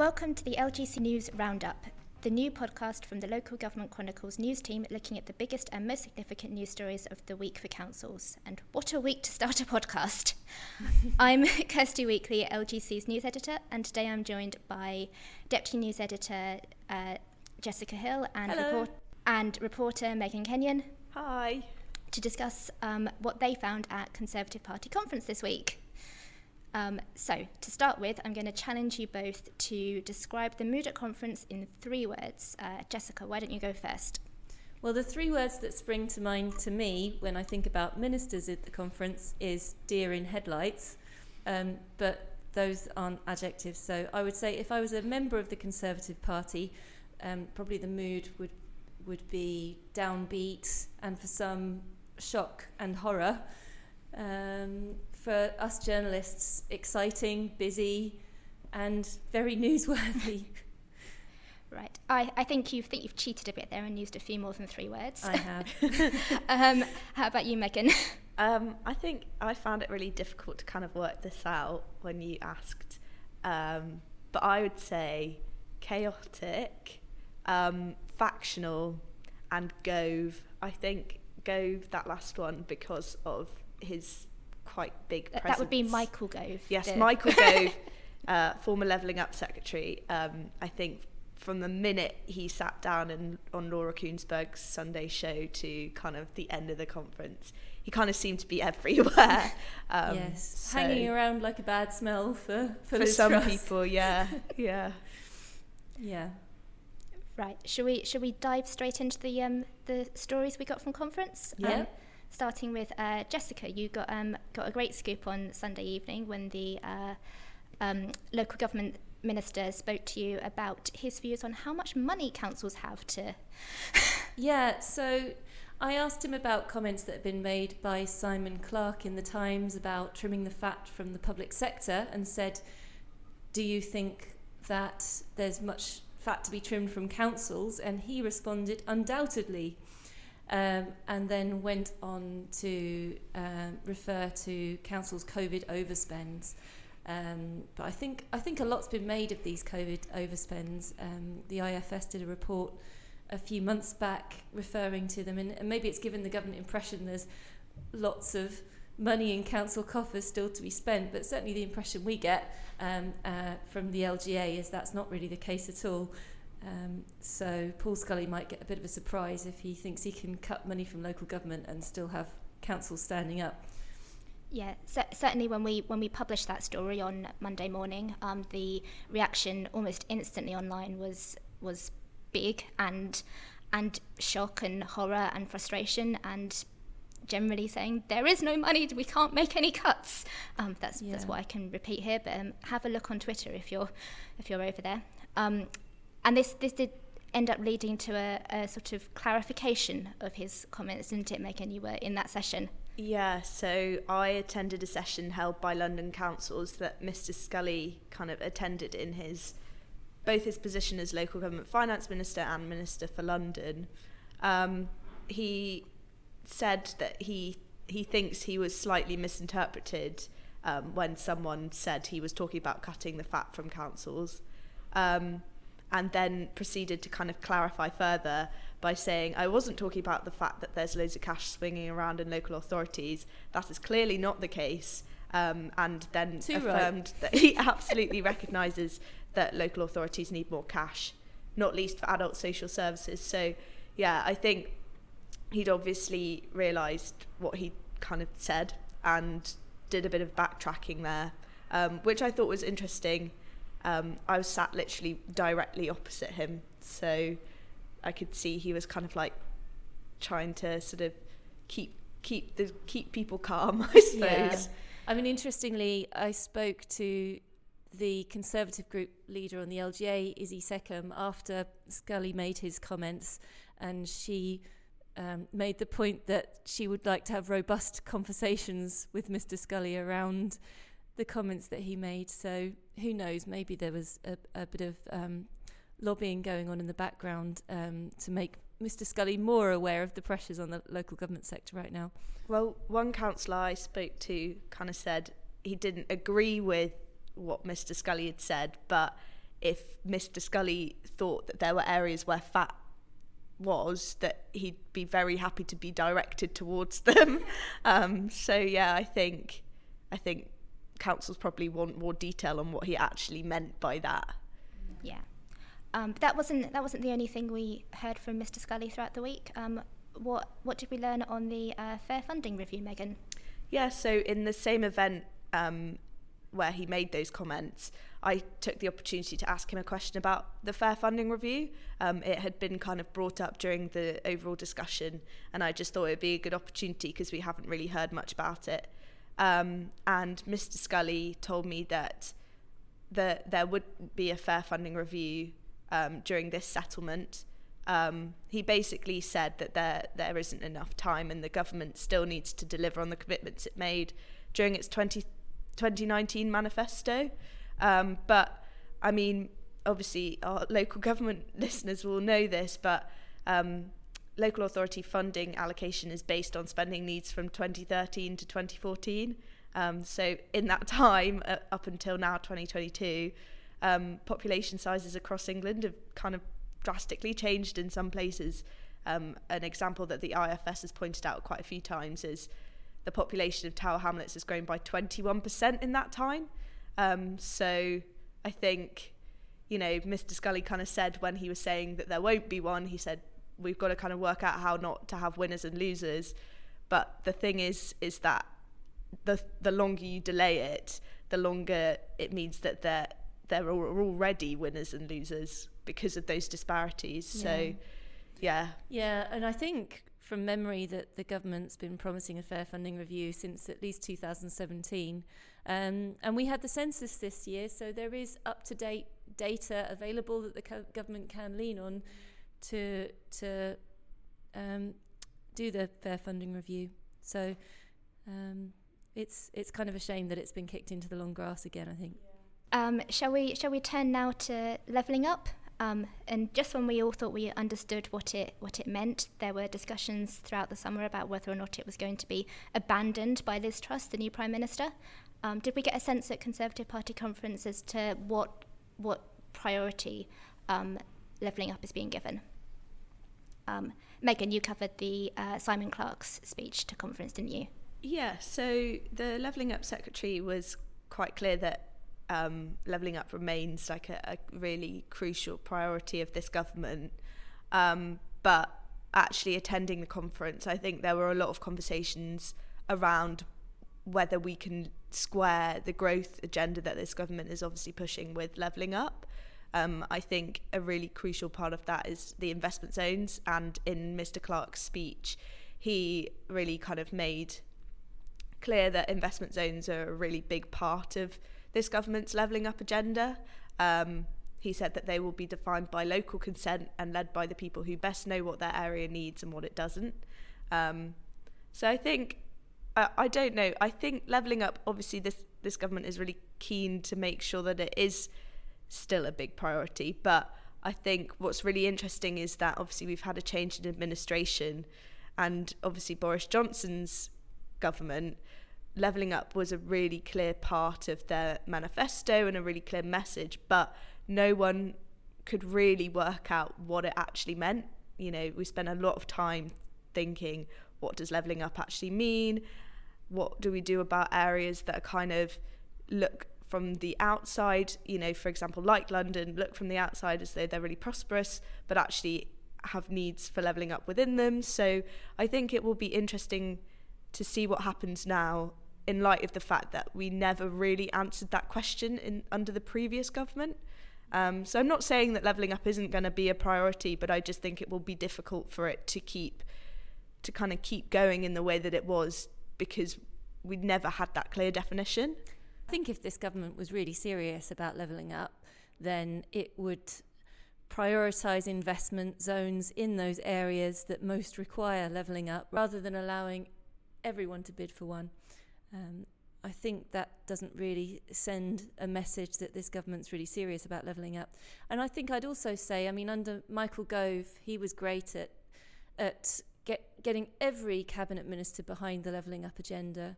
Welcome to the LGC News Roundup, the new podcast from the Local Government Chronicles news team looking at the biggest and most significant news stories of the week for councils. And what a week to start a podcast. I'm Kirsty Weekly, LGC's news editor, and today I'm joined by Deputy News Editor Jessica Hill and reporter Megan Kenyon. Hi. To discuss what they found at Conservative Party conference this week. So, to start with, I'm going to challenge you both to describe the mood at conference in 3 words. Jessica, why don't you go first? Well, the 3 words that spring to mind to me when I think about ministers at the conference is deer in headlights, but those aren't adjectives. So I would say if I was a member of the Conservative Party, probably the mood would be downbeat and for some shock and horror. For us journalists, exciting, busy, and very newsworthy. Right. I think you've cheated a bit there and used a few more than 3 words. I have. How about you, Megan? I think I found it really difficult to kind of work this out when you asked. But I would say chaotic, factional, and Gove. I think Gove, that last one, because of his quite big presence. That would be Michael Gove. Yes, Michael Gove, former Levelling Up Secretary. I think from the minute he sat down on Laura Kuenssberg's Sunday show to kind of the end of the conference, he kind of seemed to be everywhere. Yes, so hanging around like a bad smell for some people. Yeah. Right. Shall we dive straight into the stories we got from conference? Yeah. Starting with Jessica, you got a great scoop on Sunday evening when the local government minister spoke to you about his views on how much money councils have to... Yeah, so I asked him about comments that had been made by Simon Clarke in The Times about trimming the fat from the public sector and said, do you think that there's much fat to be trimmed from councils? And he responded, undoubtedly. And then went on to refer to councils' COVID overspends. But I think a lot's been made of these COVID overspends. The IFS did a report a few months back referring to them, and maybe it's given the government impression there's lots of money in council coffers still to be spent, but certainly the impression we get from the LGA is that's not really the case at all. So Paul Scully might get a bit of a surprise if he thinks he can cut money from local government and still have councils standing up. Yeah, certainly when we published that story on Monday morning, the reaction almost instantly online was big and shock and horror and frustration and generally saying there is no money, we can't make any cuts. That's what I can repeat here, but have a look on Twitter if you're over there. And this did end up leading to a sort of clarification of his comments, didn't it, Megan? You were in that session. Yeah, so I attended a session held by London councils that Mr Scully kind of attended in both his position as local government finance minister and minister for London. He said that he thinks he was slightly misinterpreted when someone said he was talking about cutting the fat from councils. And then proceeded to kind of clarify further by saying, I wasn't talking about the fact that there's loads of cash swinging around in local authorities. That is clearly not the case. And then affirmed that he absolutely recognises that local authorities need more cash, not least for adult social services. So, yeah, I think he'd obviously realised what he kind of said and did a bit of backtracking there, which I thought was interesting. I was sat literally directly opposite him, so I could see he was kind of like trying to sort of keep people calm, I suppose. Yeah. I mean, interestingly, I spoke to the Conservative group leader on the LGA, Izzy Seckham, after Scully made his comments, and she made the point that she would like to have robust conversations with Mr Scully around the comments that he made. So who knows, maybe there was a bit of lobbying going on in the background to make Mr Scully more aware of the pressures on the local government sector right now. Well, one councillor I spoke to kind of said he didn't agree with what Mr Scully had said, but if Mr. Scully thought that there were areas where fat was, that he'd be very happy to be directed towards them. So yeah, I think councils probably want more detail on what he actually meant by that. Yeah. But that wasn't the only thing we heard from Mr. Scully throughout the week. What did we learn on the fair funding review, Megan? Yeah, so in the same event where he made those comments, I took the opportunity to ask him a question about the fair funding review. It had been kind of brought up during the overall discussion, and I just thought it would be a good opportunity because we haven't really heard much about it. And Mr. Scully told me that there would be a fair funding review during this settlement. He basically said that there isn't enough time and the government still needs to deliver on the commitments it made during its 2019 manifesto. But I mean, obviously our local government listeners will know this, but local authority funding allocation is based on spending needs from 2013 to 2014. So in that time, up until now, 2022, population sizes across England have kind of drastically changed in some places. An example that the IFS has pointed out quite a few times is the population of Tower Hamlets has grown by 21% in that time. So I think, Mr. Scully kind of said when he was saying that there won't be one, he said, we've got to kind of work out how not to have winners and losers. But the thing is that the longer you delay it, the longer it means that there are already winners and losers because of those disparities. Yeah. So, yeah. Yeah, and I think from memory that the government's been promising a fair funding review since at least 2017. And we had the census this year, so there is up-to-date data available that the government can lean on to do the fair funding review. So it's kind of a shame that it's been kicked into the long grass again, I think. Shall we turn now to levelling up? And just when we all thought we understood what it meant, there were discussions throughout the summer about whether or not it was going to be abandoned by Liz Truss, the new Prime Minister. Did we get a sense at Conservative Party conference as to what priority levelling up is being given? Megan, you covered the Simon Clarke's speech to conference, didn't you? Yeah, so the Levelling Up Secretary was quite clear that levelling up remains like a really crucial priority of this government. But actually attending the conference, I think there were a lot of conversations around whether we can square the growth agenda that this government is obviously pushing with levelling up. I think a really crucial part of that is the investment zones, and in Mr. Clarke's speech he really kind of made clear that investment zones are a really big part of this government's levelling up agenda. He said that they will be defined by local consent and led by the people who best know what their area needs and what it doesn't. So I think, I don't know, I think levelling up, obviously this government is really keen to make sure that it is still a big priority, but I think what's really interesting is that obviously we've had a change in administration, and obviously Boris Johnson's government, levelling up was a really clear part of their manifesto and a really clear message, but no one could really work out what it actually meant. We spent a lot of time thinking, what does levelling up actually mean? What do we do about areas that are kind of look from the outside, for example, like London, look from the outside as though they're really prosperous, but actually have needs for levelling up within them. So I think it will be interesting to see what happens now in light of the fact that we never really answered that question under the previous government. So I'm not saying that levelling up isn't going to be a priority, but I just think it will be difficult for it to keep going in the way that it was, because we never had that clear definition. I think if this government was really serious about levelling up, then it would prioritise investment zones in those areas that most require levelling up, rather than allowing everyone to bid for one. I think that doesn't really send a message that this government's really serious about levelling up. And I think I'd also say, under Michael Gove, he was great at getting every cabinet minister behind the levelling up agenda.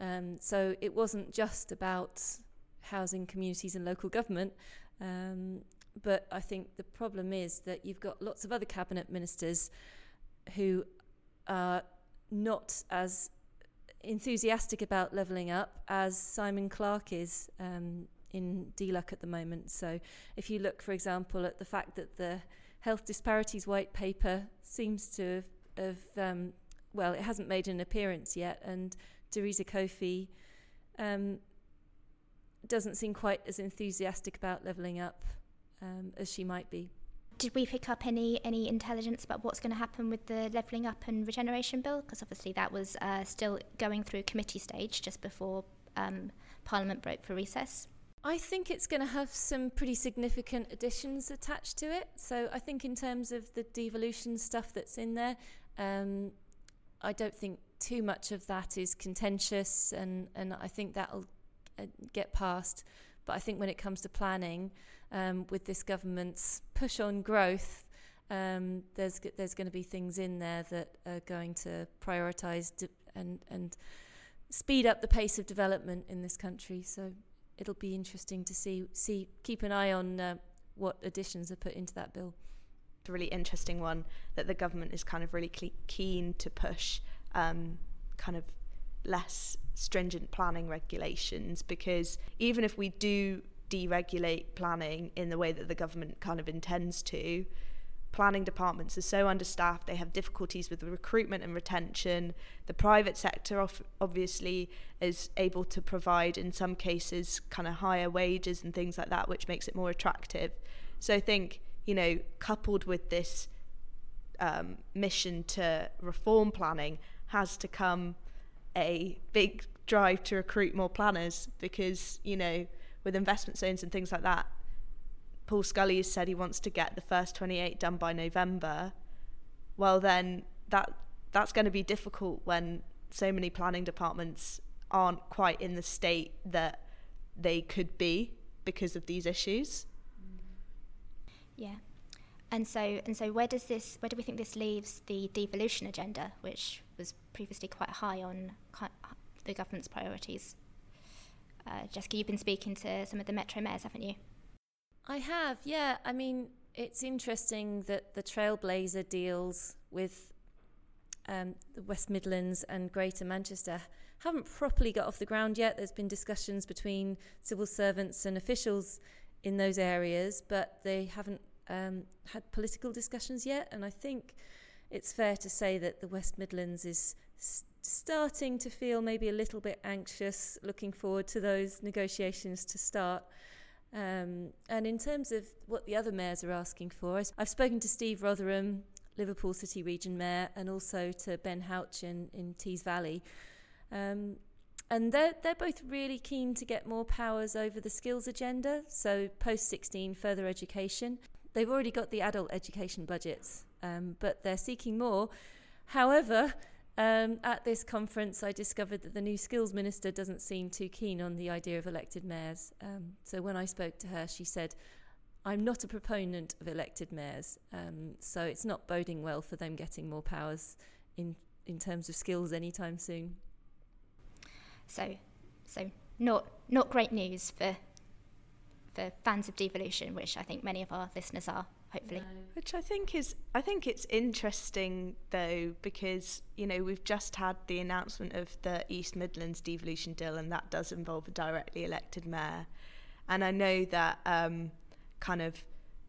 So it wasn't just about housing, communities and local government. But I think the problem is that you've got lots of other cabinet ministers who are not as enthusiastic about levelling up as Simon Clarke is in DLUC at the moment. So if you look, for example, at the fact that the Health Disparities White Paper seems to have well, it hasn't made an appearance yet, and Theresa Coffey doesn't seem quite as enthusiastic about levelling up as she might be. Did we pick up any intelligence about what's going to happen with the Levelling Up and Regeneration Bill? Because obviously that was still going through committee stage just before Parliament broke for recess. I think it's going to have some pretty significant additions attached to it. So I think in terms of the devolution stuff that's in there, I don't think too much of that is contentious, and I think that'll get passed. But I think when it comes to planning, with this government's push on growth, there's going to be things in there that are going to prioritise and speed up the pace of development in this country. So it'll be interesting to see keep an eye on what additions are put into that bill. It's a really interesting one that the government is kind of really keen to push kind of less stringent planning regulations, because even if we do deregulate planning in the way that the government kind of intends to, planning departments are so understaffed, they have difficulties with the recruitment and retention. The private sector obviously is able to provide, in some cases, kind of higher wages and things like that, which makes it more attractive. So I think, coupled with this mission to reform planning, has to come a big drive to recruit more planners, because, with investment zones and things like that, Paul Scully has said he wants to get the first 28 done by November. Well, then that's going to be difficult when so many planning departments aren't quite in the state that they could be because of these issues. Yeah. And so where do we think this leaves the devolution agenda, which was previously quite high on the government's priorities? Jessica, you've been speaking to some of the Metro mayors, haven't you? I have, yeah. I mean, it's interesting that the Trailblazer deals with the West Midlands and Greater Manchester haven't properly got off the ground yet. There's been discussions between civil servants and officials in those areas, but they haven't had political discussions yet. And I think it's fair to say that the West Midlands is starting to feel maybe a little bit anxious, looking forward to those negotiations to start. And in terms of what the other mayors are asking for, I've spoken to Steve Rotherham, Liverpool City Region Mayor, and also to Ben Houch in Tees Valley. And they're both really keen to get more powers over the skills agenda, so post-16 further education. They've already got the adult education budgets, but they're seeking more. However, at this conference, I discovered that the new skills minister doesn't seem too keen on the idea of elected mayors. So when I spoke to her, she said, I'm not a proponent of elected mayors, so it's not boding well for them getting more powers in terms of skills anytime soon. So not great news for fans of devolution, which I think many of our listeners are, hopefully. No. Which I think it's interesting though, because we've just had the announcement of the East Midlands devolution deal, and that does involve a directly elected mayor. And I know that kind of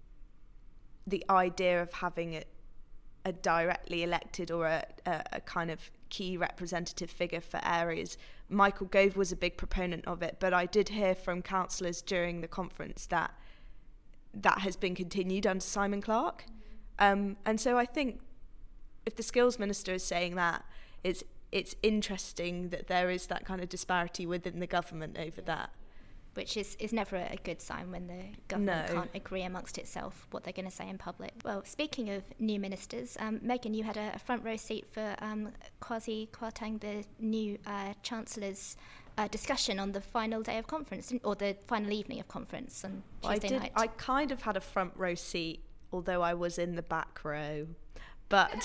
the idea of having a directly elected or a kind of key representative figure for areas, Michael Gove was a big proponent of it, but I did hear from councillors during the conference that has been continued under Simon Clarke. And so I think if the skills minister is saying that, it's interesting that there is that kind of disparity within the government over that. Which is never a good sign when the government can't agree amongst itself what they're going to say in public. Well, speaking of new ministers, Megan, you had a front row seat for Kwasi Kwarteng, the new Chancellor's discussion on the final day of conference, or the final evening of conference on Tuesday night. I kind of had a front row seat, although I was in the back row. But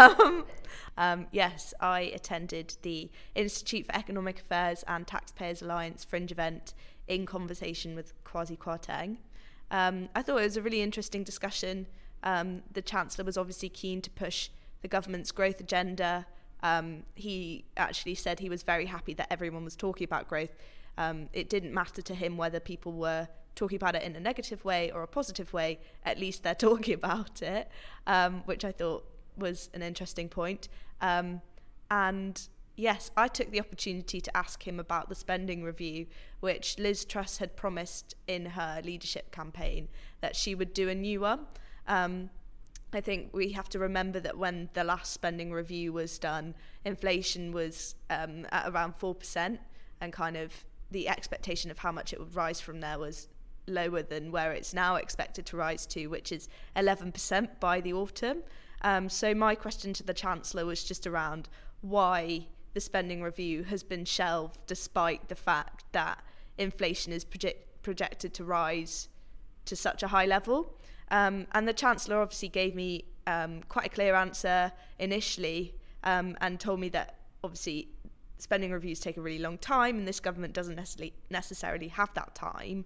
yes, I attended the Institute for Economic Affairs and Taxpayers Alliance fringe event in conversation with Kwasi Kwarteng. I thought it was a really interesting discussion. The Chancellor was obviously keen to push the government's growth agenda. He actually said he was very happy that everyone was talking about growth. It didn't matter to him whether people were talking about it in a negative way or a positive way. At least they're talking about it, which I thought was an interesting point. And yes, I took the opportunity to ask him about the spending review, which Liz Truss had promised in her leadership campaign that she would do a new one. I think we have to remember that when the last spending review was done, inflation was at around 4%, and kind of the expectation of how much it would rise from there was lower than where it's now expected to rise to, which is 11% by the autumn. So my question to the Chancellor was just around why the spending review has been shelved despite the fact that inflation is projected to rise to such a high level. And the Chancellor obviously gave me quite a clear answer initially, and told me that obviously spending reviews take a really long time and this government doesn't necessarily have that time.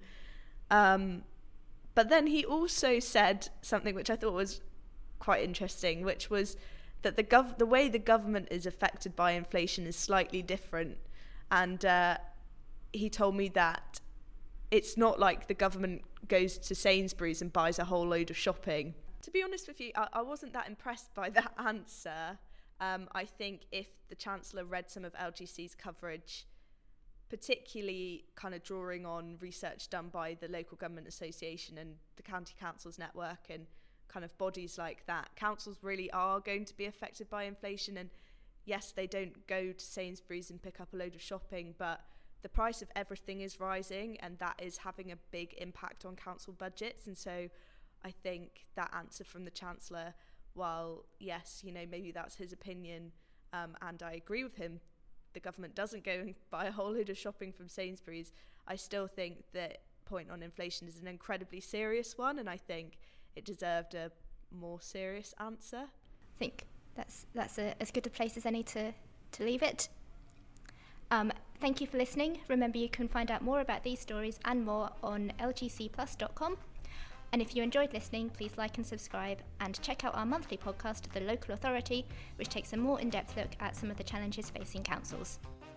But then he also said something which I thought was quite interesting, which was that the way the government is affected by inflation is slightly different. And he told me that it's not like the government goes to Sainsbury's and buys a whole load of shopping. To be honest with you, I wasn't that impressed by that answer. I think if the Chancellor read some of LGC's coverage, particularly kind of drawing on research done by the Local Government Association and the County Councils Network and kind of bodies like that, councils really are going to be affected by inflation. And yes, they don't go to Sainsbury's and pick up a load of shopping, but the price of everything is rising, and that is having a big impact on council budgets. And so I think that answer from the Chancellor, while yes, you know, maybe that's his opinion, and I agree with him, the government doesn't go and buy a whole load of shopping from Sainsbury's, I still think that point on inflation is an incredibly serious one, and I think it deserved a more serious answer. I think that's as good a place as any to leave it. Thank you for listening. Remember, you can find out more about these stories and more on lgcplus.com. And if you enjoyed listening, please like and subscribe, and check out our monthly podcast, The Local Authority, which takes a more in-depth look at some of the challenges facing councils.